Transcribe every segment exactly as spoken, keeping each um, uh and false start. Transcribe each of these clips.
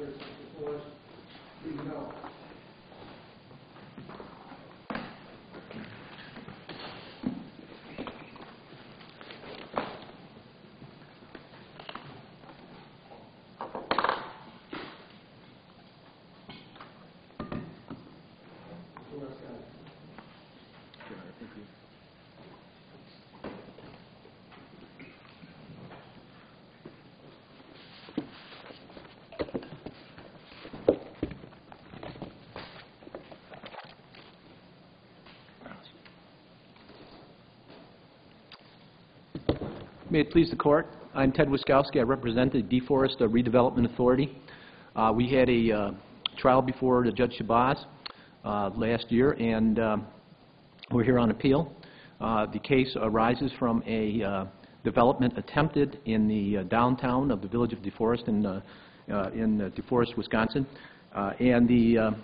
versus DeForest Redevelopment. May it please the Court. I'm Ted Wiskowski. I represent the DeForest uh, Redevelopment Authority. Uh, we had a uh, trial before Judge Shabazz uh, last year, and um, we're here on appeal. Uh, the case arises from a uh, development attempted in the uh, downtown of the village of DeForest in, uh, uh, in uh, DeForest, Wisconsin, uh, and the uh,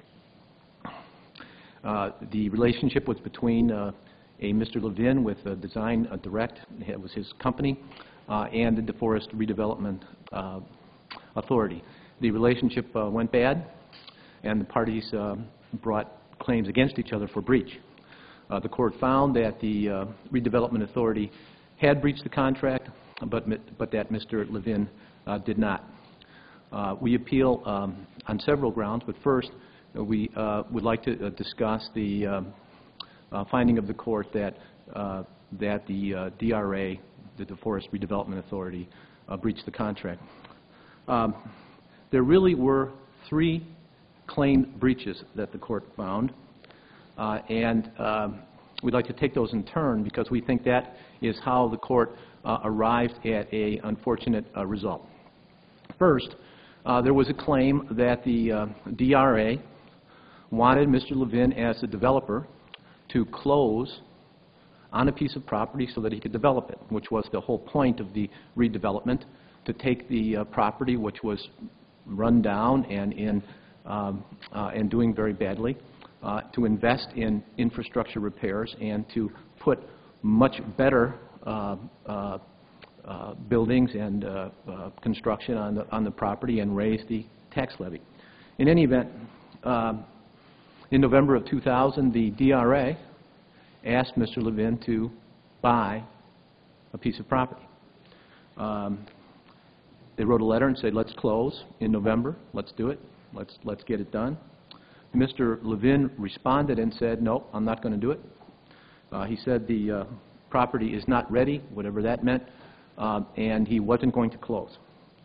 uh, the relationship was between uh, a Mister Levin with uh, Design uh, Direct, it was his company, uh, and the DeForest Redevelopment uh, Authority. The relationship uh, went bad, and the parties uh, brought claims against each other for breach. Uh, the court found that the uh, Redevelopment Authority had breached the contract, but, but that Mister Levin uh, did not. Uh, we appeal um, on several grounds, but first uh, we uh, would like to uh, discuss the uh, Uh, finding of the court that uh, that the uh, D R A, the DeForest Redevelopment Authority, uh, breached the contract. Um, there really were three claimed breaches that the court found, uh, and um, we'd like to take those in turn because we think that is how the court uh, arrived at a unfortunate uh, result. First, uh, there was a claim that the uh, D R A wanted Mister Levin as a developer to close on a piece of property so that he could develop it, which was the whole point of the redevelopment, to take the uh, property which was run down and in um, uh, and doing very badly, uh, to invest in infrastructure repairs and to put much better uh, uh, uh, buildings and uh, uh, construction on the, on the property and raise the tax levy. In any event, uh, in November of two thousand, the D R A asked Mister Levin to buy a piece of property. Um, they wrote a letter and said, let's close in November. Let's do it. Let's, let's get it done. Mister Levin responded and said, no, I'm not going to do it. Uh, he said the uh, property is not ready, whatever that meant, uh, and he wasn't going to close.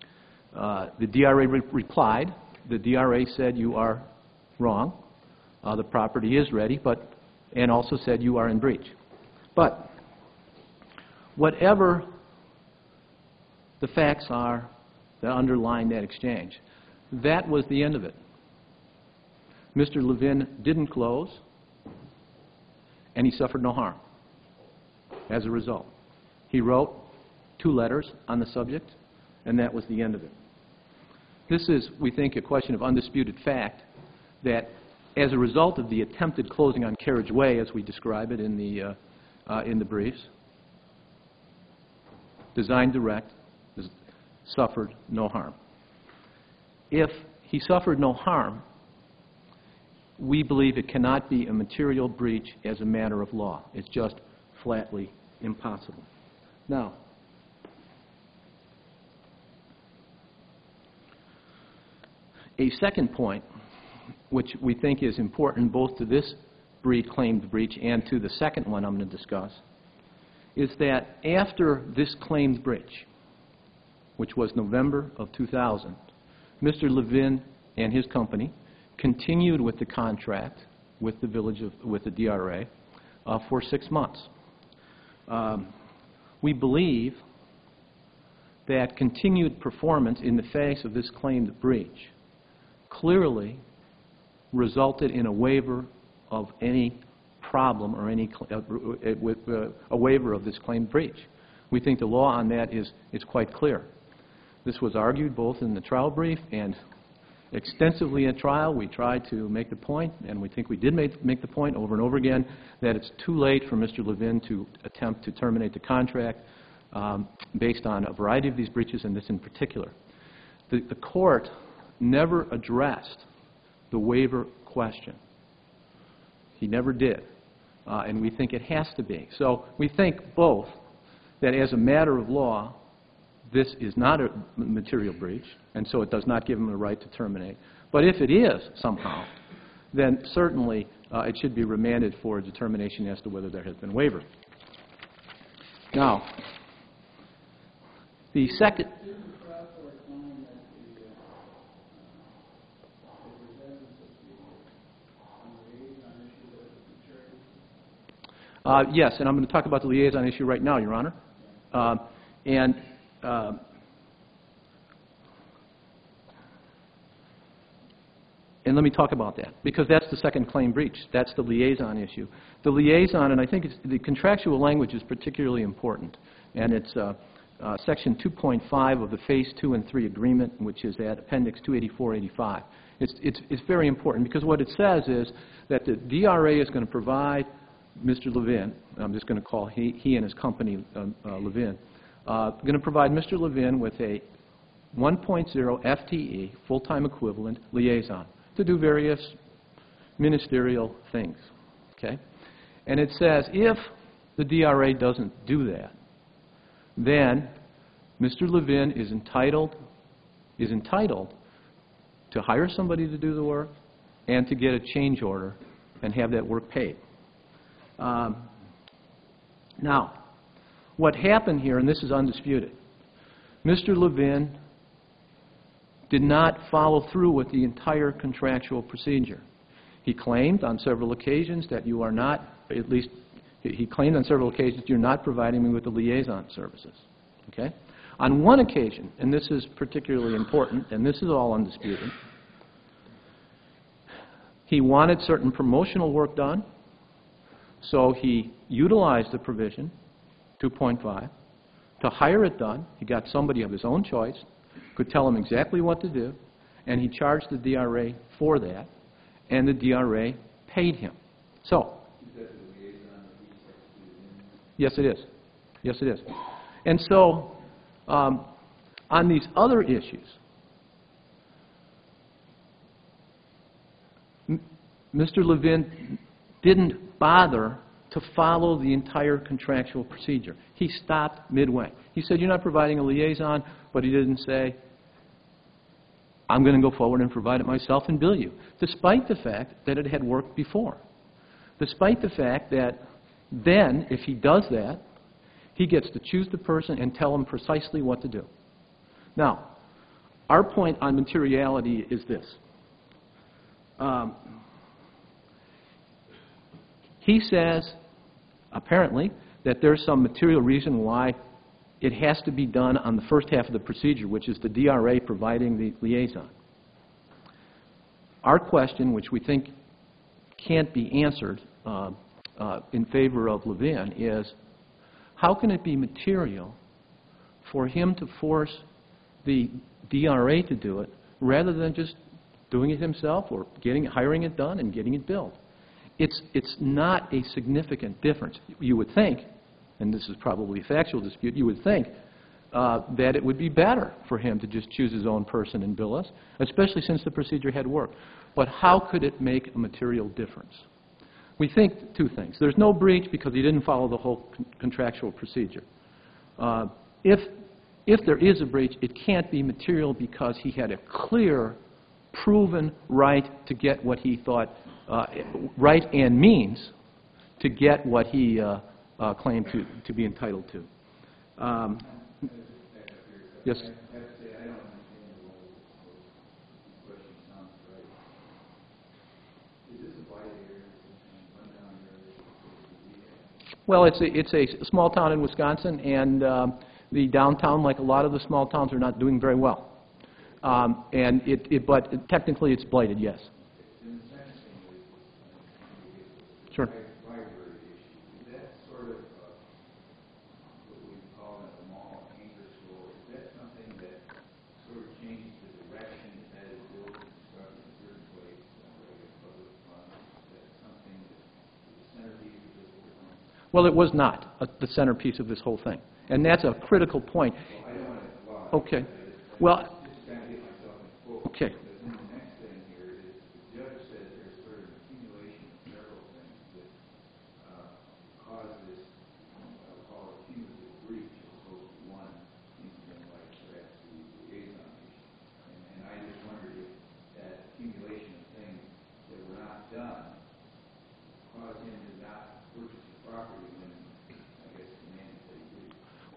Uh, the D R A re replied. The D R A said, you are wrong. Uh, the property is ready, but, and also said you are in breach. But whatever the facts are that underline that exchange, that was the end of it. Mister Levin didn't close, and he suffered no harm as a result. He wrote two letters on the subject, and that was the end of it. This is, we think, a question of undisputed fact that as a result of the attempted closing on Carriage Way, as we describe it in the, uh, uh, in the briefs, Design Direct suffered no harm. If he suffered no harm, we believe it cannot be a material breach as a matter of law. It's just flatly impossible. Now, a second point, which we think is important both to this breach, claimed breach and to the second one I'm going to discuss, is that after this claimed breach, which was November of two thousand, Mister Levin and his company continued with the contract with the village of, with the D R A uh, for six months. Um, we believe that continued performance in the face of this claimed breach clearly resulted in a waiver of any problem or any uh, with uh, a waiver of this claimed breach. We think the law on that is, is quite clear. This was argued both in the trial brief and extensively at trial. We tried to make the point, and we think we did make, make the point over and over again, that it's too late for Mister Levin to attempt to terminate the contract um, based on a variety of these breaches, and this in particular. The, the court never addressed the waiver question. He never did. Uh, and we think it has to be. So we think both that as a matter of law, this is not a material breach, and so it does not give him the right to terminate. But if it is somehow, then certainly uh, it should be remanded for a determination as to whether there has been waiver. Now, the second... Uh, yes, and I'm going to talk about the liaison issue right now, Your Honor. Uh, and uh, and let me talk about that, because that's the second claim breach. That's the liaison issue. The liaison, and I think it's, the contractual language is particularly important, and it's uh, uh, Section two point five of the Phase two and three agreement, which is at Appendix two eighty-four eighty-five. It's, it's, it's very important, because what it says is that the D R A is going to provide Mister Levin, I'm just going to call he, he and his company um, uh, Levin, uh, going to provide Mister Levin with a one point oh F T E, full-time equivalent liaison, to do various ministerial things, okay? And it says if the D R A doesn't do that, then Mister Levin is entitled, is entitled to hire somebody to do the work and to get a change order and have that work paid. Um, now, what happened here, and this is undisputed, Mister Levin did not follow through with the entire contractual procedure. He claimed on several occasions that you are not, at least he claimed on several occasions you're not providing me with the liaison services. Okay? On one occasion, and this is particularly important, and this is all undisputed, he wanted certain promotional work done. So he utilized the provision, two point five, to hire it done. He got somebody of his own choice, could tell him exactly what to do, and he charged the D R A for that, and the D R A paid him. So, yes, it is. Yes, it is. And so, um, on these other issues, M- Mister Levin didn't bother to follow the entire contractual procedure. He stopped midway. He said, you're not providing a liaison, but he didn't say, I'm going to go forward and provide it myself and bill you, despite the fact that it had worked before. Despite the fact that then, if he does that, he gets to choose the person and tell him precisely what to do. Now, our point on materiality is this. Um, He says, apparently, that there's some material reason why it has to be done on the first half of the procedure, which is the D R A providing the liaison. Our question, which we think can't be answered uh, uh, in favor of Levin, is how can it be material for him to force the D R A to do it rather than just doing it himself or getting hiring it done and getting it billed? It's, it's not a significant difference. You would think, and this is probably a factual dispute, you would think uh, that it would be better for him to just choose his own person and bill us, especially since the procedure had worked. But how could it make a material difference? We think two things. There's no breach because he didn't follow the whole con contractual procedure. Uh, if, if there is a breach, it can't be material because he had a clear, proven right to get what he thought Uh, right and means to get what he uh, uh, claimed to, to be entitled to. Um, yes? Well, it's a, it's a small town in Wisconsin, and um, the downtown, like a lot of the small towns, are not doing very well. Um, and it, it, but technically it's blighted, yes. Sure. Well, it was not a, the centerpiece of this whole thing. And that's a critical point. Okay. Well, okay.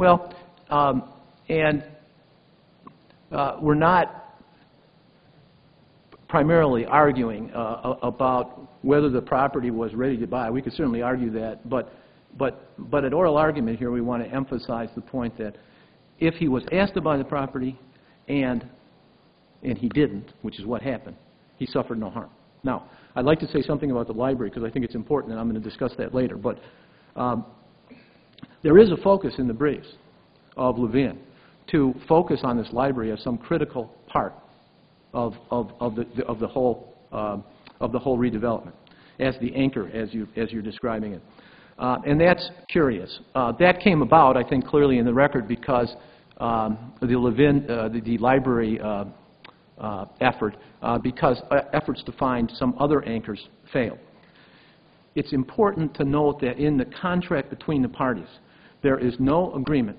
Well, um, and uh, we're not primarily arguing uh, about whether the property was ready to buy. We could certainly argue that, but, but, but at oral argument here, we want to emphasize the point that if he was asked to buy the property and, and he didn't, which is what happened, he suffered no harm. Now, I'd like to say something about the library because I think it's important, and I'm going to discuss that later. But um, there is a focus in the briefs of Levin to focus on this library as some critical part of, of, of, the, of, the, whole, uh, of the whole redevelopment, as the anchor, as, you, as you're describing it. Uh, and that's curious. Uh, that came about, I think, clearly in the record because um, the Levin, uh, the, the library uh, uh, effort, uh, because uh, efforts to find some other anchors failed. It's important to note that in the contract between the parties, there is no agreement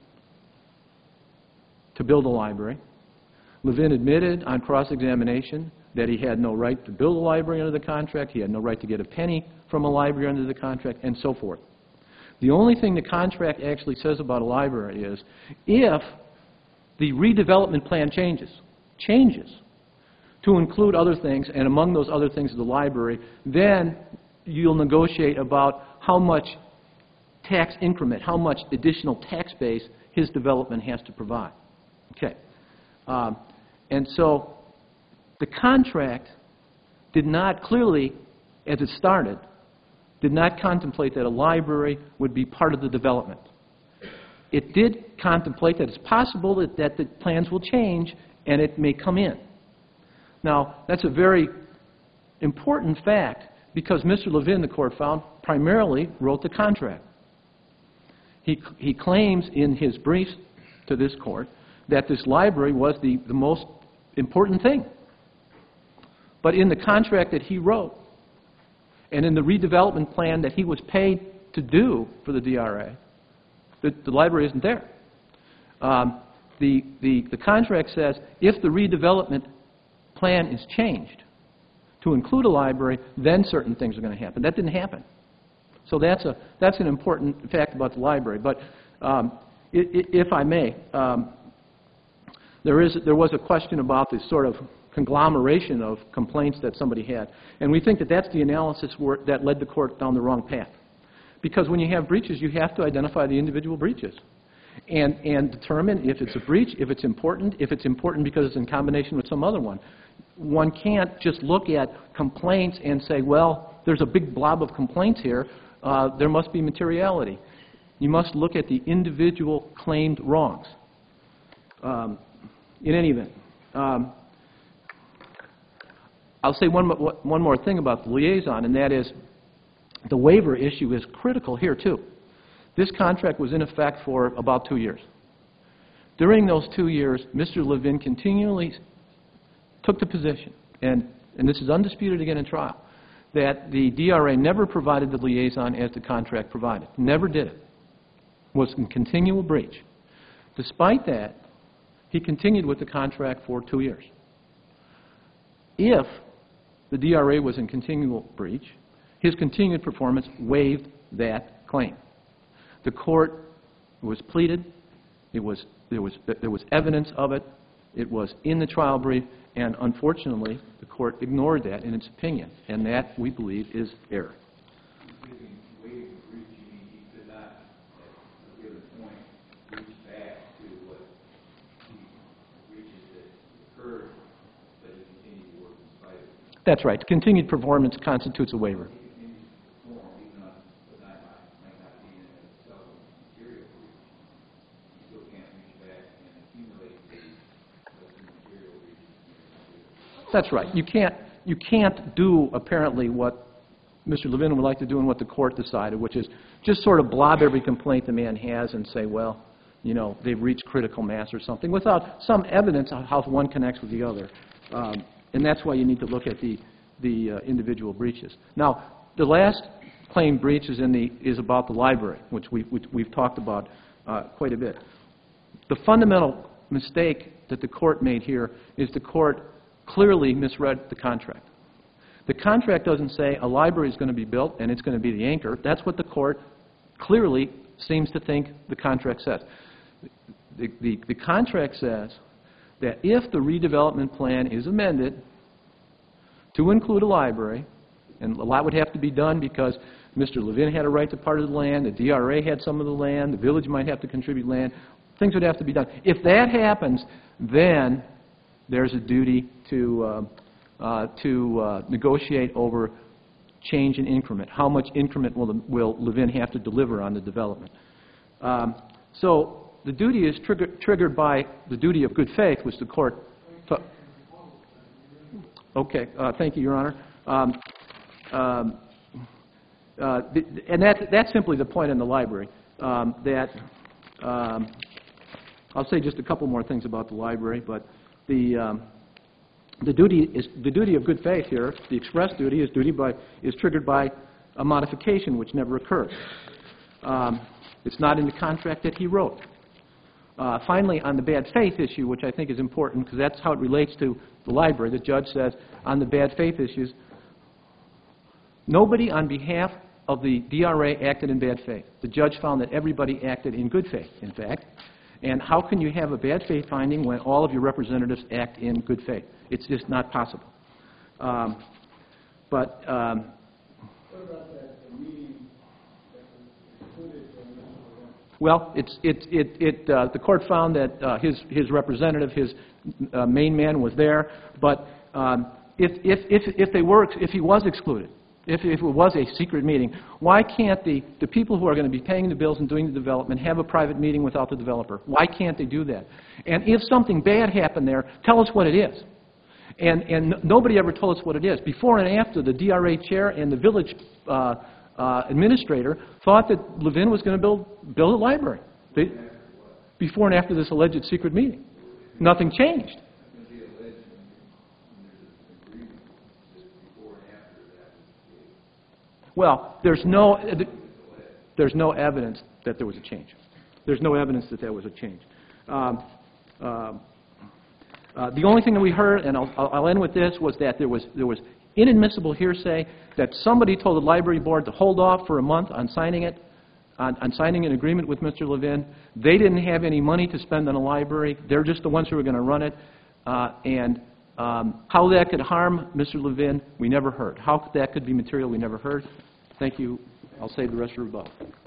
to build a library. Levin admitted on cross-examination that he had no right to build a library under the contract, he had no right to get a penny from a library under the contract, and so forth. The only thing the contract actually says about a library is if the redevelopment plan changes, changes to include other things, and among those other things is the library, then you'll negotiate about how much tax increment, how much additional tax base his development has to provide. Okay. Um, and so the contract did not clearly, as it started, did not contemplate that a library would be part of the development. It did contemplate that it's possible that, that the plans will change and it may come in. Now, that's a very important fact because Mister Levin, the court found, primarily wrote the contract. He, he claims in his briefs to this court that this library was the, the most important thing. But in the contract that he wrote, and in the redevelopment plan that he was paid to do for the D R A, the, the library isn't there. Um, the, the, the contract says if the redevelopment plan is changed to include a library, then certain things are going to happen. That didn't happen. So that's, a, that's an important fact about the library. But um, if I may, um, there, is, there was a question about this sort of conglomeration of complaints that somebody had. And we think that that's the analysis where, that led the court down the wrong path. Because when you have breaches, you have to identify the individual breaches and, and determine if it's a breach, if it's important, if it's important because it's in combination with some other one. One can't just look at complaints and say, well, there's a big blob of complaints here. Uh, there must be materiality. You must look at the individual claimed wrongs. Um, in any event, um, I'll say one, one more thing about the liaison, and that is the waiver issue is critical here, too. This contract was in effect for about two years. During those two years, Mister Levin continually took the position, and, and this is undisputed again in trial, that the D R A never provided the liaison as the contract provided. Never did it. Was in continual breach. Despite that, he continued with the contract for two years. If the D R A was in continual breach, his continued performance waived that claim. The court was pleaded. It was, there, was, there was evidence of it. It was in the trial brief. And unfortunately, the court ignored that in its opinion. And that, we believe, is error. That's right. Continued performance constitutes a waiver. That's right. You can't, you can't do, apparently, what Mister Levin would like to do and what the court decided, which is just sort of blob every complaint the man has and say, well, you know, they've reached critical mass or something, without some evidence of how one connects with the other. Um, and that's why you need to look at the, the uh, individual breaches. Now, the last claim breach is, in the, is about the library, which, we, which we've talked about uh, quite a bit. The fundamental mistake that the court made here is the court clearly misread the contract. The contract doesn't say a library is going to be built and it's going to be the anchor. That's what the court clearly seems to think the contract says. The, the, the contract says that if the redevelopment plan is amended to include a library, and a lot would have to be done because Mister Levin had a right to part of the land, the D R A had some of the land, the village might have to contribute land, things would have to be done. If that happens, then there's a duty to, uh, uh, to uh, negotiate over change in increment. How much increment will, will Levin have to deliver on the development? Um, so the duty is trigger, triggered by the duty of good faith, which the court... Okay, uh, thank you, Your Honor. Um, um, uh, th and that, that's simply the point in the library, um, that... Um, I'll say just a couple more things about the library, but the... Um, The duty is the duty of good faith here. The express duty is duty by is triggered by a modification which never occurred. Um, it's not in the contract that he wrote. Uh, finally, on the bad faith issue, which I think is important because that's how it relates to the library, the judge says on the bad faith issues, nobody on behalf of the D R A acted in bad faith. The judge found that everybody acted in good faith, in fact. And how can you have a bad faith finding when all of your representatives act in good faith? It's just not possible. Um, but um, what about that the meeting that was included in Mister Levin? Well, it's it it it uh, the court found that uh, his his representative, his uh, main man, was there. But um, if if if if they were if he was excluded, if if it was a secret meeting, why can't the the people who are going to be paying the bills and doing the development have a private meeting without the developer? Why can't they do that? And if something bad happened there, tell us what it is. And, and nobody ever told us what it is. Before and after, the D R A chair and the village uh, uh, administrator thought that Levin was going to build, build a library. They, before and after this alleged secret meeting. Nothing changed. Well, there's no, there's no evidence that there was a change. There's no evidence that there was a change. Um, um, Uh, the only thing that we heard, and I'll, I'll end with this, was that there was, there was inadmissible hearsay that somebody told the library board to hold off for a month on signing it, on, on signing an agreement with Mister Levin. They didn't have any money to spend on a library. They're just the ones who were going to run it. Uh, and um, how that could harm Mister Levin, we never heard. How that could be material, we never heard. Thank you. I'll save the rest for rebuttal.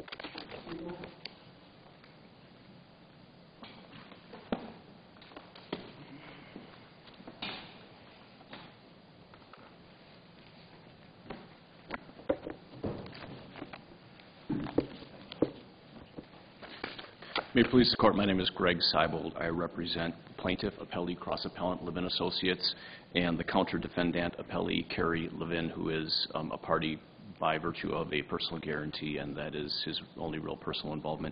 May it please the Court, my name is Greg Seibold. I represent Plaintiff Appellee Cross Appellant Levin Associates and the Counter Defendant Appellee Kerry Levin, who is um, a party by virtue of a personal guarantee, and that is his only real personal involvement.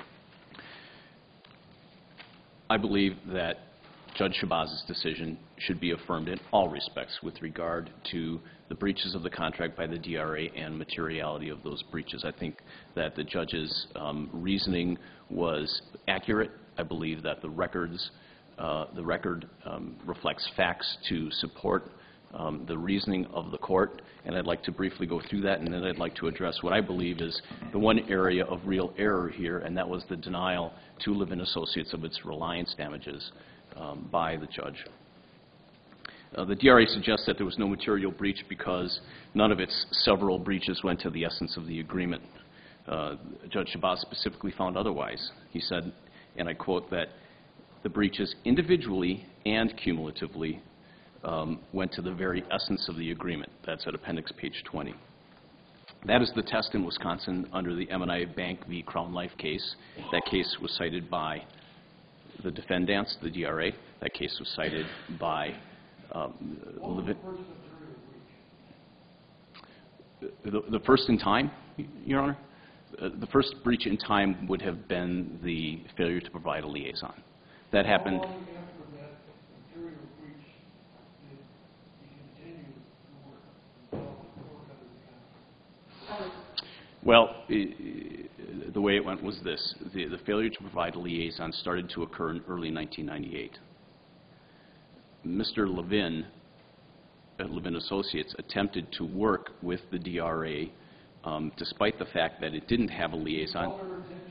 I believe that Judge Shabazz's decision should be affirmed in all respects with regard to the breaches of the contract by the D R A and materiality of those breaches. I think that the judge's um, reasoning was accurate. I believe that the records, uh, the record um, reflects facts to support um, the reasoning of the court, and I'd like to briefly go through that, and then I'd like to address what I believe is the one area of real error here, and that was the denial to Levin Associates of its reliance damages um, by the judge. Uh, the D R A suggests that there was no material breach because none of its several breaches went to the essence of the agreement. Uh, Judge Shabazz specifically found otherwise. He said, and I quote, that the breaches individually and cumulatively um, went to the very essence of the agreement. That's at appendix page twenty. That is the test in Wisconsin under the M and I Bank v. Crown Life case. That case was cited by the defendants, the D R A. That case was cited by um, Levin. The, the first in time, Your Honor? Uh, the first breach in time would have been the failure to provide a liaison. That happened. How long after that material breach did he continue to work until the court got his contract? Well, I, the way it went was this. The, the failure to provide a liaison started to occur in early nineteen ninety-eight. Mister Levin, at Levin Associates, attempted to work with the D R A um, despite the fact that it didn't have a liaison. All their attention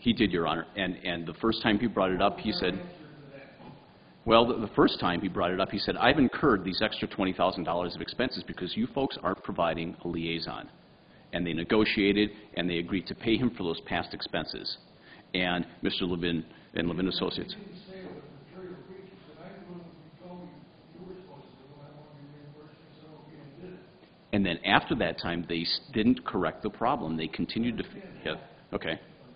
He did, Your Honor. And, and the first time he brought it up, he said, well, the, the first time he brought it up, he said, I've incurred these extra twenty thousand dollars of expenses because you folks aren't providing a liaison. And they negotiated, and they agreed to pay him for those past expenses. And Mister Levin and Levin Associates. And then after that time, they s- didn't correct the problem. They continued to... F- yeah, okay.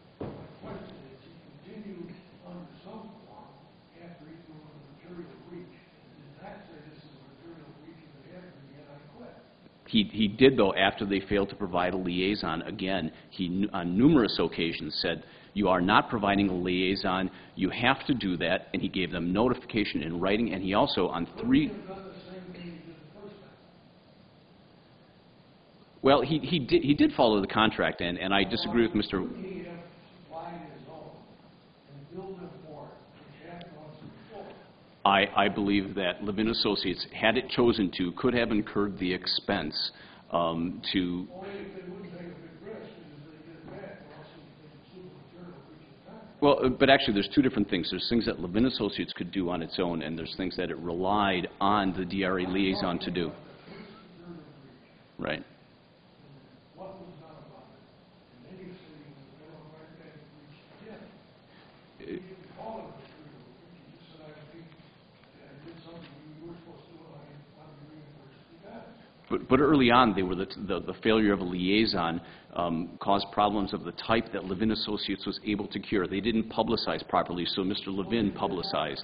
He, he did, though, after they failed to provide a liaison. Again, he n- on numerous occasions said, you are not providing a liaison, you have to do that, and he gave them notification in writing, and he also, on three... Well, he, he, did, he did follow the contract, and, and I disagree with Mister I, I believe that Levin Associates, had it chosen to, could have incurred the expense um, to... Well, uh, but actually there's two different things. There's things that Levin Associates could do on its own, and there's things that it relied on the D R A liaison to do. Right. But, but early on, they were the, the, the failure of a liaison um, caused problems of the type that Levin Associates was able to cure. They didn't publicize properly, so Mister Levin publicized.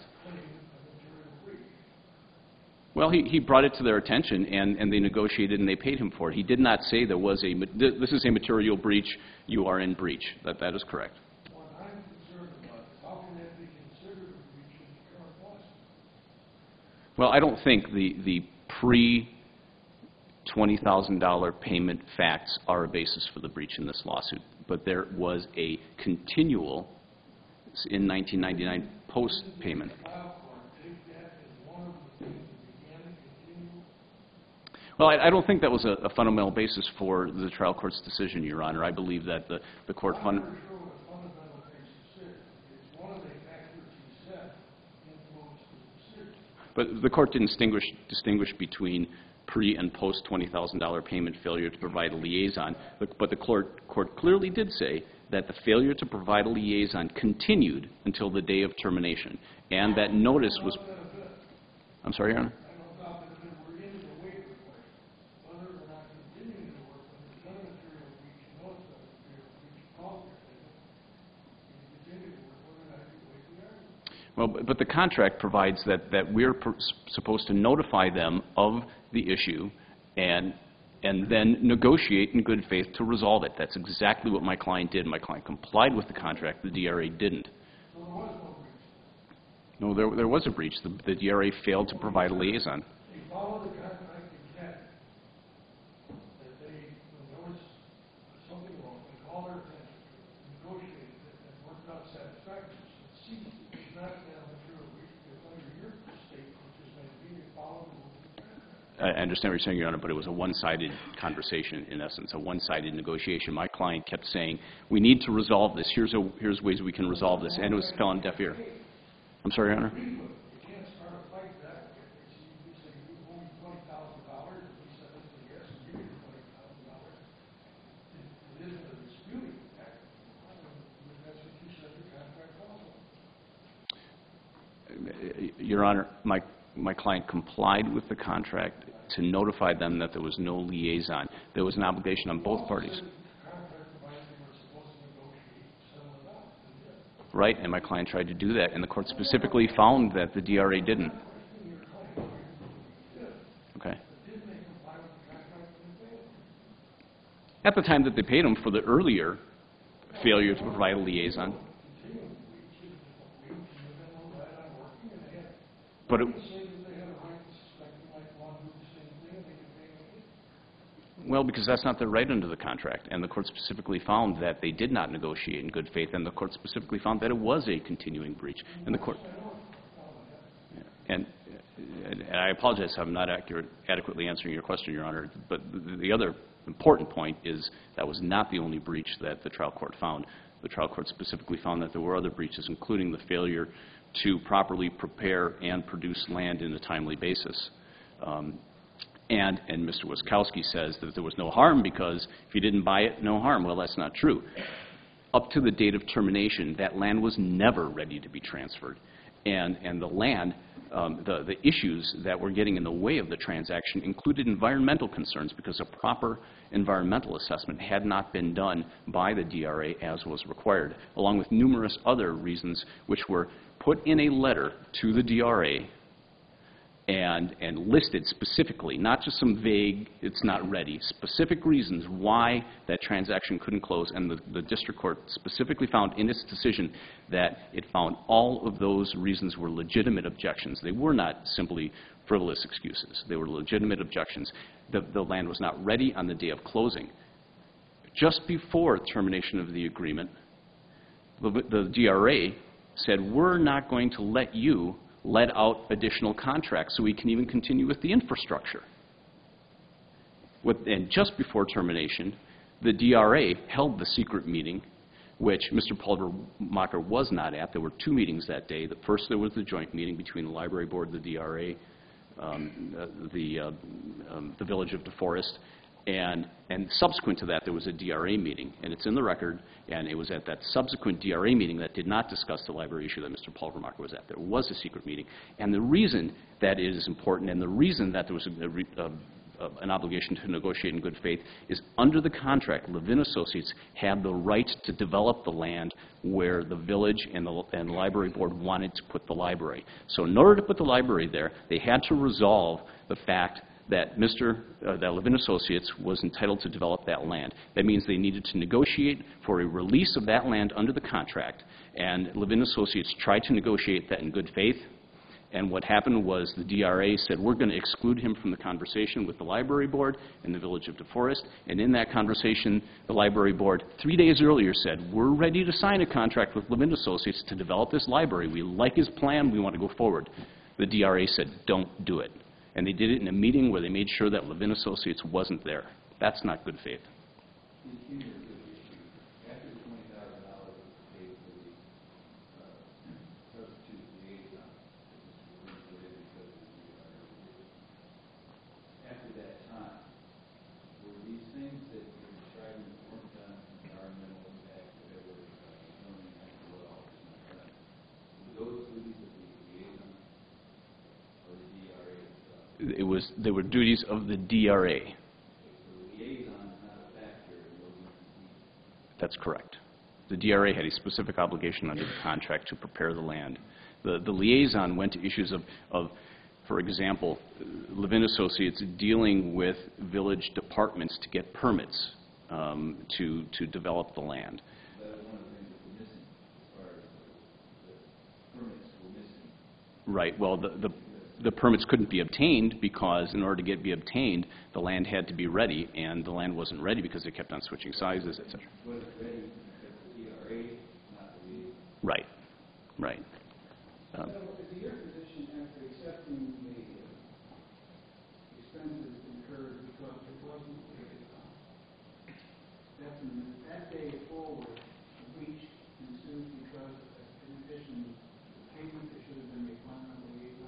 Well, he, he brought it to their attention, and, and they negotiated, and they paid him for it. He did not say there was a, this is a material breach, you are in breach. That, that is correct. Well, I don't think the, the pre- twenty thousand dollar payment facts are a basis for the breach in this lawsuit. But there was a continual, in nineteen ninety-nine, post-payment. Well, I, I don't think that was a, a fundamental basis for the trial court's decision, Your Honor. I believe that the, the court... Fun- but the court didn't distinguish, distinguish between pre- and post-twenty thousand dollar payment failure to provide a liaison. But, but the court, court clearly did say that the failure to provide a liaison continued until the day of termination, and that notice was... I'm sorry, Your Honor? Well, but the contract provides that, that we're per- supposed to notify them of the issue and, and then negotiate in good faith to resolve it. That's exactly what my client did. My client complied with the contract. The D R A didn't. No, there, there was a breach. The, the D R A failed to provide a liaison. I understand what you're saying, Your Honor, but it was a one-sided conversation, in essence, a one-sided negotiation. My client kept saying, we need to resolve this. Here's, a, here's ways we can resolve this, and it was fell on deaf ear. I'm sorry, Your Honor? Your Honor, my, my client complied with the contract to notify them that there was no liaison. There was an obligation on both parties. Right, and my client tried to do that, and the court specifically found that the D R A didn't. Okay. At the time that they paid him for the earlier failure to provide a liaison. But it, well, because that's not their right under the contract, and the court specifically found that they did not negotiate in good faith, and the court specifically found that it was a continuing breach. And the court, and, and I apologize if I'm not accurate, adequately answering your question, Your Honor, but the, the other important point is that was not the only breach that the trial court found. The trial court specifically found that there were other breaches, including the failure to properly prepare and produce land in a timely basis. Um, and, and Mister Wiskowski says that there was no harm because if you didn't buy it, no harm. Well, that's not true. Up to the date of termination, that land was never ready to be transferred. And, and the land, um, the, the issues that were getting in the way of the transaction included environmental concerns because a proper environmental assessment had not been done by the D R A as was required, along with numerous other reasons which were put in a letter to the D R A and, and listed specifically, not just some vague, it's not ready, specific reasons why that transaction couldn't close. And the, the district court specifically found in its decision that it found all of those reasons were legitimate objections. They were not simply frivolous excuses. They were legitimate objections. The, the land was not ready on the day of closing. Just before termination of the agreement, the, the D R A said, we're not going to let you let out additional contracts so we can even continue with the infrastructure. With, and just before termination, the D R A held the secret meeting, which Mister Pulvermacher was not at. There were two meetings that day. The first, there was the joint meeting between the library board, the D R A, um, uh, the, uh, um, the village of DeForest, and, and subsequent to that, there was a D R A meeting, and it's in the record, and it was at that subsequent D R A meeting that did not discuss the library issue that Mister Pulvermacher was at. There was a secret meeting, and the reason that it is important and the reason that there was a, a, re- a an obligation to negotiate in good faith is under the contract, Levin Associates had the right to develop the land where the village and the, and the library board wanted to put the library. So in order to put the library there, they had to resolve the fact that Mister Uh, that Levin Associates was entitled to develop that land. That means they needed to negotiate for a release of that land under the contract, and Levin Associates tried to negotiate that in good faith. And what happened was the D R A said, we're going to exclude him from the conversation with the library board in the village of DeForest. And in that conversation, the library board, three days earlier, said, we're ready to sign a contract with Levin Associates to develop this library. We like his plan. We want to go forward. The D R A said, don't do it. And they did it in a meeting where they made sure that Levin Associates wasn't there. That's not good faith. It was, they were duties of the D R A. That's correct. The D R A had a specific obligation under the contract to prepare the land. The, the liaison went to issues of, of, for example, Levin Associates dealing with village departments to get permits um, to, to develop the land. Right. Well, the, the The permits couldn't be obtained because in order to get be obtained, the land had to be ready, and the land wasn't ready because they kept on switching sizes, et cetera. Was it ready because the D R A, not the league? Right, right. Um, so, is your position after accepting the expenses incurred because it wasn't liaison, that from that day forward, the breach ensued because, in addition to the payment, there should have been a final liaison?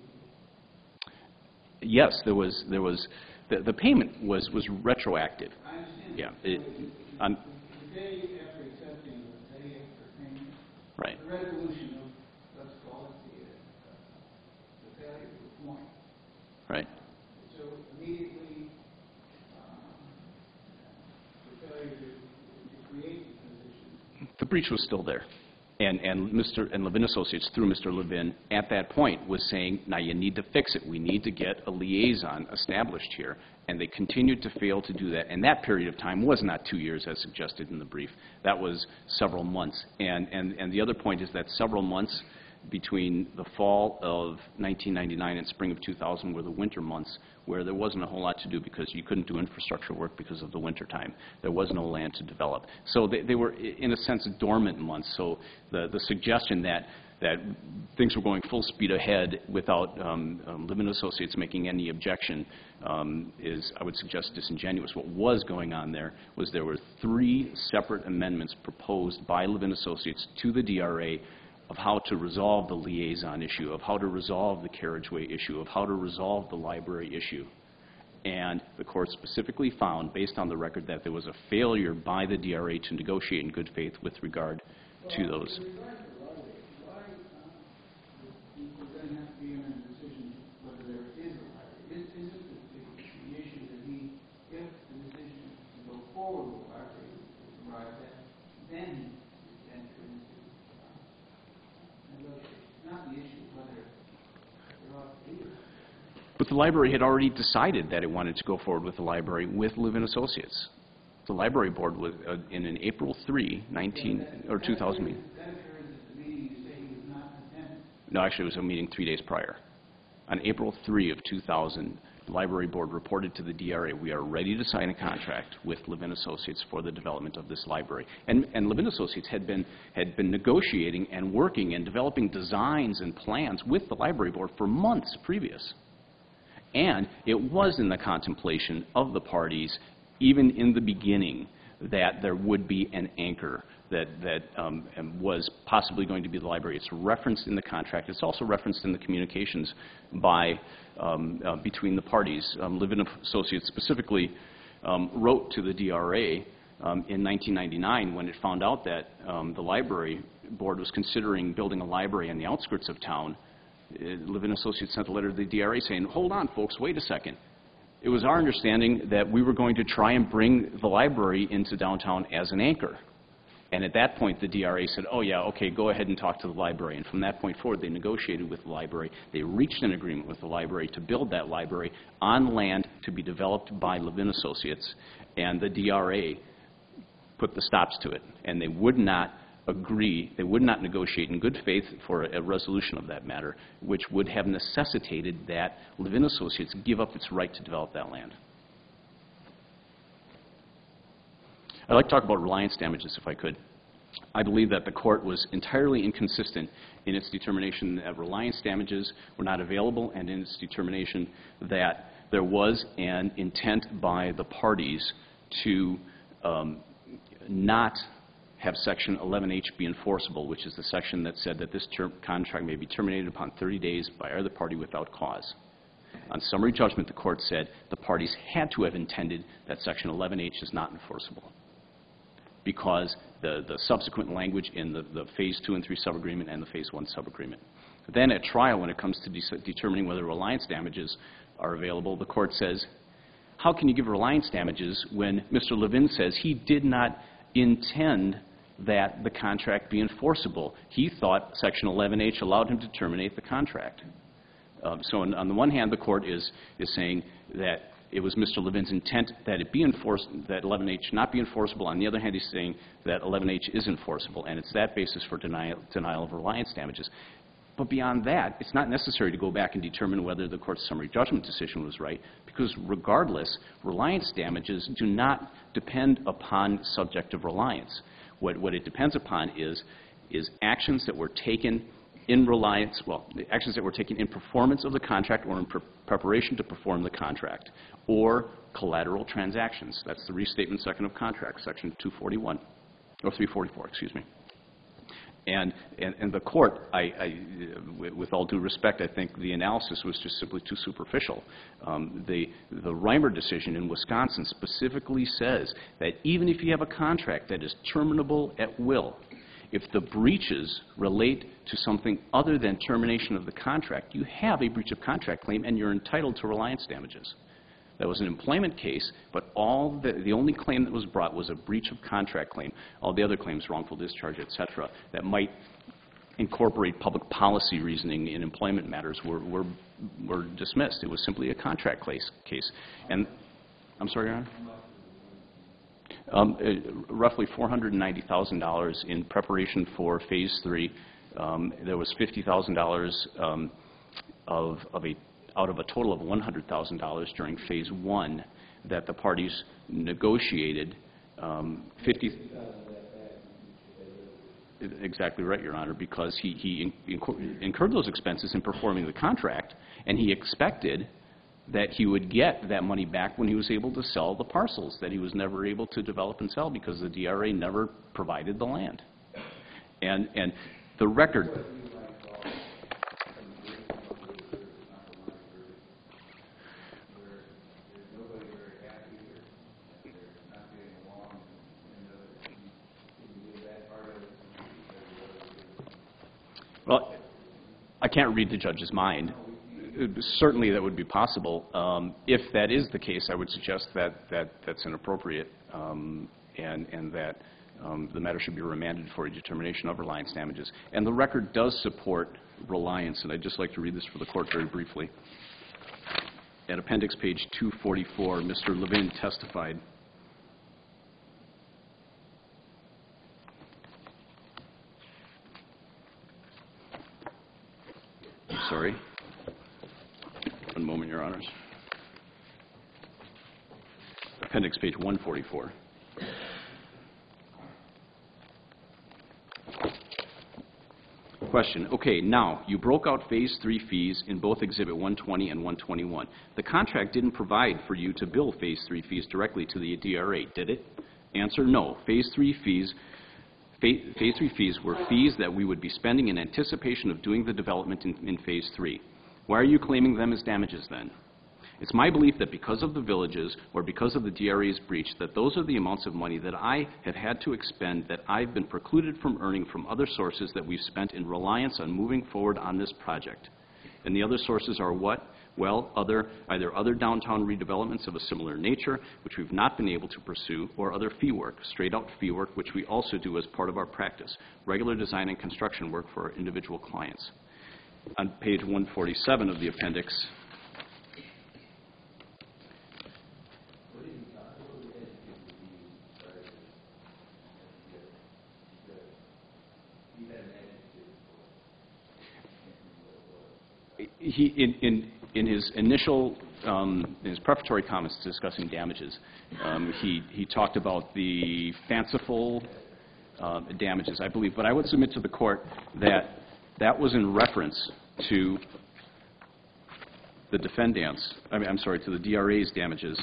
Yes, there was. There was the, the payment was was retroactive. I understand. Yeah. So It, the, on, the day after accepting, the day after payment, right. the resolution of, let's call it the, uh, the failure to appoint. Right. So immediately, um, the failure to, to create the position. The breach was still there. And, and Mister and Levin Associates, through Mister Levin, at that point was saying, now you need to fix it. We need to get a liaison established here. And they continued to fail to do that. And that period of time was not two years as suggested in the brief. That was several months. And, and, and the other point is that several months between the fall of nineteen ninety-nine and spring of two thousand were the winter months, where there wasn't a whole lot to do because you couldn't do infrastructure work because of the winter time. There was no land to develop. So they, they were, in a sense, dormant months. So the, the suggestion that that things were going full speed ahead without um, um, Levin Associates making any objection um, is, I would suggest, disingenuous. What was going on there was there were three separate amendments proposed by Levin Associates to the D R A of how to resolve the liaison issue, of how to resolve the carriageway issue, of how to resolve the library issue. And the court specifically found, based on the record, that there was a failure by the D R A to negotiate in good faith with regard to those. We're going to have to be in a decision whether there is a library. Is, is it the, the issue that he, if the decision to go forward with the library is arrived at, then he enter into uh, negotiation, not the issue of whether there ought to be a library. But the library had already decided that it wanted to go forward with the library with Levin Associates. The library board was uh, in an April third, nineteen or two thousand meeting. That occurs at the meeting you say he was not attending. No, actually, it was a meeting three days prior. On April third of two thousand, the library board reported to the D R A, we are ready to sign a contract with Levin Associates for the development of this library. And, and Levin Associates had been, had been negotiating and working and developing designs and plans with the library board for months previous. And it was in the contemplation of the parties, even in the beginning, that there would be an anchor that, that um, was possibly going to be the library. It's referenced in the contract. It's also referenced in the communications by, um, uh, between the parties. Um, Levin Associates specifically um, wrote to the D R A um, in nineteen ninety-nine when it found out that um, the library board was considering building a library on the outskirts of town. Uh, Levin Associates sent a letter to the D R A saying, hold on, folks, wait a second. It was our understanding that we were going to try and bring the library into downtown as an anchor. And at that point, the D R A said, oh, yeah, okay, go ahead and talk to the library. And from that point forward, they negotiated with the library. They reached an agreement with the library to build that library on land to be developed by Levin Associates. And the D R A put the stops to it. And they would not agree, they would not negotiate in good faith for a, a resolution of that matter, which would have necessitated that Levin Associates give up its right to develop that land. I'd like to talk about reliance damages, if I could. I believe that the court was entirely inconsistent in its determination that reliance damages were not available and in its determination that there was an intent by the parties to um, not have Section eleven H be enforceable, which is the section that said that this term contract may be terminated upon thirty days by either party without cause. On summary judgment, the court said the parties had to have intended that Section eleven H is not enforceable because the, the subsequent language in the, the Phase two and three subagreement and the Phase one subagreement. Then at trial, when it comes to de determining whether reliance damages are available, the court says, how can you give reliance damages when Mister Levin says he did not intend that the contract be enforceable? He thought Section eleven H allowed him to terminate the contract. Um, so on, on the one hand, the court is, is saying that it was Mister Levin's intent that it be enforced, that eleven H not be enforceable. On the other hand, he's saying that eleven H is enforceable, and it's that basis for denial, denial of reliance damages. But beyond that, it's not necessary to go back and determine whether the court's summary judgment decision was right, because regardless, reliance damages do not depend upon subjective reliance. What, what it depends upon is, is actions that were taken in reliance, well, the actions that were taken in performance of the contract or in pre preparation to perform the contract, or collateral transactions. That's the restatement second of contract, section two forty-one, or three forty-four, excuse me. And, and, and the court, I, I, with all due respect, I think the analysis was just simply too superficial. Um, the, the Reimer decision in Wisconsin specifically says that even if you have a contract that is terminable at will, if the breaches relate to something other than termination of the contract, you have a breach of contract claim and you're entitled to reliance damages. That was an employment case, but all the, the only claim that was brought was a breach of contract claim. All the other claims, wrongful discharge, et cetera, that might incorporate public policy reasoning in employment matters were, were, were dismissed. It was simply a contract case. case. And I'm sorry, Your Honor? Um, uh, roughly four hundred ninety thousand dollars in preparation for Phase three Um, there was fifty thousand dollars um, of, of a, out of a total of one hundred thousand dollars during phase one that the parties negotiated. Um, fifty. Exactly right, Your Honor, because he, he inc incurred those expenses in performing the contract, and he expected that he would get that money back when he was able to sell the parcels that he was never able to develop and sell because the D R A never provided the land. And, and the record... Well, I can't read the judge's mind. Certainly that would be possible. Um, if that is the case, I would suggest that, that that's inappropriate um, and, and that um, the matter should be remanded for a determination of reliance damages. And the record does support reliance, and I'd just like to read this for the court very briefly. At appendix page two forty-four, Mister Levin testified. Sorry. One moment, Your Honors. Appendix page one forty-four. Question. Okay, now, you broke out phase three fees in both Exhibit one twenty and one twenty-one. The contract didn't provide for you to bill phase three fees directly to the D R A, did it? Answer, no. Phase three fees Phase three fees were fees that we would be spending in anticipation of doing the development in, in phase three. Why are you claiming them as damages then? It's my belief that because of the villages or because of the D R A's breach, that those are the amounts of money that I have had to expend that I've been precluded from earning from other sources that we've spent in reliance on moving forward on this project. And the other sources are what? Well, other, either other downtown redevelopments of a similar nature, which we've not been able to pursue, or other fee work, straight-out fee work, which we also do as part of our practice, regular design and construction work for our individual clients. On page one forty-seven of the appendix, he, in, in, in his initial, um, in his prefatory comments discussing damages, um, he, he talked about the fanciful uh, damages, I believe. But I would submit to the court that that was in reference to the defendants, I mean, I'm sorry, to the D R A's damages.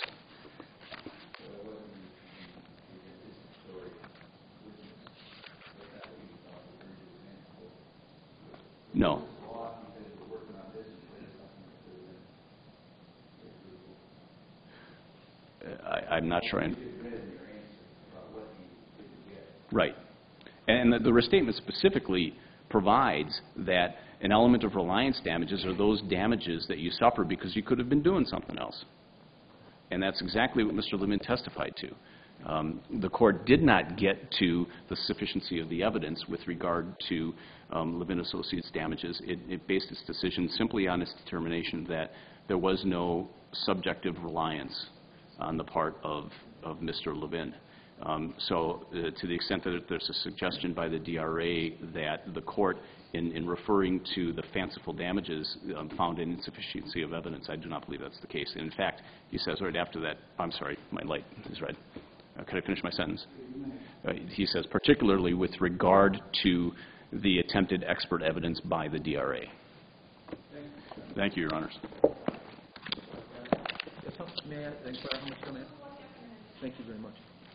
No. I, I'm not sure. I'm right. And the, the restatement specifically provides that an element of reliance damages are those damages that you suffer because you could have been doing something else. And that's exactly what Mister Levin testified to. Um, the court did not get to the sufficiency of the evidence with regard to um, Levin Associates damages. It, it based its decision simply on its determination that there was no subjective reliance on the part of, of Mister Levin. Um, so uh, to the extent that there's a suggestion by the D R A that the court, in, in referring to the fanciful damages, um, found an insufficiency of evidence, I do not believe that's the case. And in fact, he says right after that, I'm sorry, my light is red. Uh, could I finish my sentence? Uh, he says, particularly with regard to the attempted expert evidence by the D R A. Thank you, Your Honors. May I inquire how much on that? Thank you very much.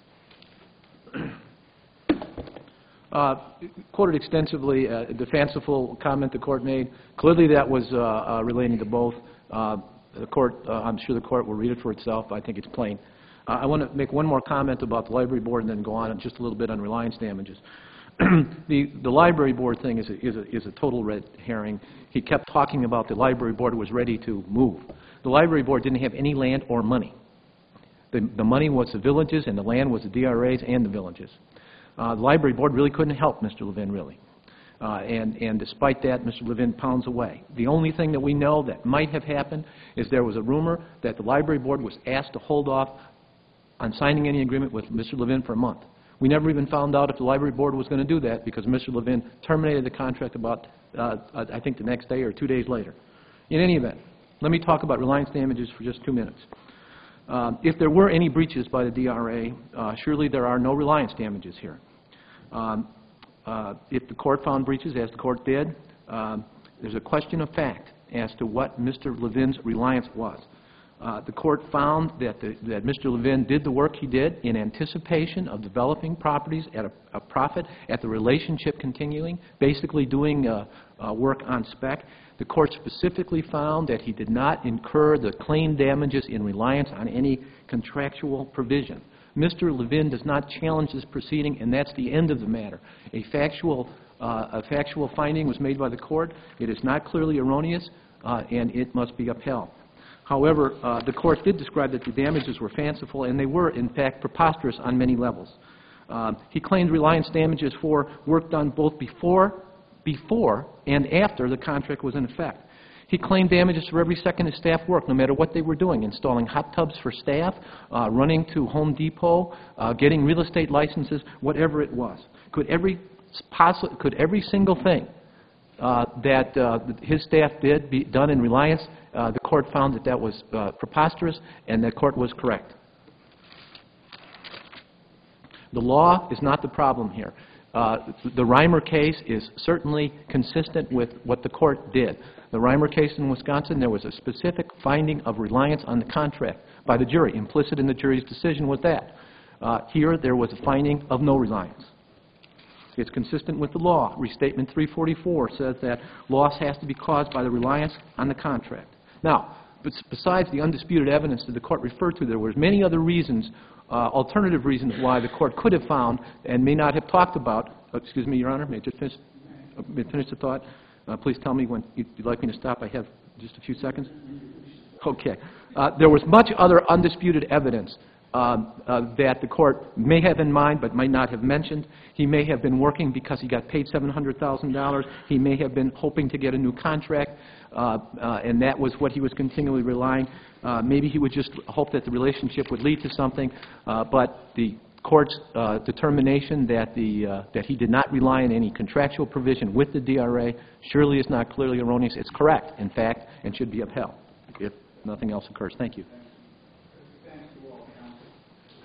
Uh, quoted extensively uh, the fanciful comment the court made. Clearly that was uh, uh, relating to both. Uh, the court, uh, I'm sure the court will read it for itself. I think it's plain. Uh, I want to make one more comment about the library board and then go on just a little bit on reliance damages. the, the library board thing is a, is, a, is a total red herring. He kept talking about the library board was ready to move. The library board didn't have any land or money. The, the money was the villages and the land was the D R As and the villages. Uh, the library board really couldn't help Mister Levin, really. Uh, and, and despite that, Mister Levin pounds away. The only thing that we know that might have happened is there was a rumor that the library board was asked to hold off on signing any agreement with Mister Levin for a month. We never even found out if the library board was going to do that because Mister Levin terminated the contract about, uh, I think, the next day or two days later. In any event, let me talk about reliance damages for just two minutes. Um, if there were any breaches by the D R A, uh, surely there are no reliance damages here. Um, uh, if the court found breaches, as the court did, um, there's a question of fact as to what Mister Levin's reliance was. Uh, the court found that, the, that Mister Levin did the work he did in anticipation of developing properties at a, a profit, at the relationship continuing, basically doing uh, uh, work on spec. The court specifically found that he did not incur the claim damages in reliance on any contractual provision. Mister Levin does not challenge this proceeding, and that's the end of the matter. A factual, uh, a factual finding was made by the court. It is not clearly erroneous, uh, and it must be upheld. However, uh, the court did describe that the damages were fanciful, and they were, in fact, preposterous on many levels. Um, he claimed reliance damages for work done both before, before and after the contract was in effect. He claimed damages for every second of staff work, no matter what they were doing, installing hot tubs for staff, uh, running to Home Depot, uh, getting real estate licenses, whatever it was. Could every, could every single thing Uh, that uh, his staff did be done in reliance, uh, the court found that that was uh, preposterous, and the court was correct. The law is not the problem here. Uh, the Reimer case is certainly consistent with what the court did. The Reimer case in Wisconsin, there was a specific finding of reliance on the contract by the jury. Implicit in the jury's decision was that. Uh, here, there was a finding of no reliance. It's consistent with the law. Restatement three forty-four says that loss has to be caused by the reliance on the contract. Now, besides the undisputed evidence that the court referred to, there were many other reasons, uh, alternative reasons why the court could have found and may not have talked about. Oh, excuse me, Your Honor, may I just finish, uh, may I finish the thought? Uh, please tell me when you'd like me to stop. I have just a few seconds. Okay. Uh, there was much other undisputed evidence Uh, uh, that the court may have in mind but might not have mentioned. He may have been working because he got paid seven hundred thousand dollars. He may have been hoping to get a new contract, uh, uh, and that was what he was continually relying. Uh, maybe he would just hope that the relationship would lead to something, uh, but the court's uh, determination that, the, uh, that he did not rely on any contractual provision with the D R A surely is not clearly erroneous. It's correct, in fact, and should be upheld if nothing else occurs. Thank you.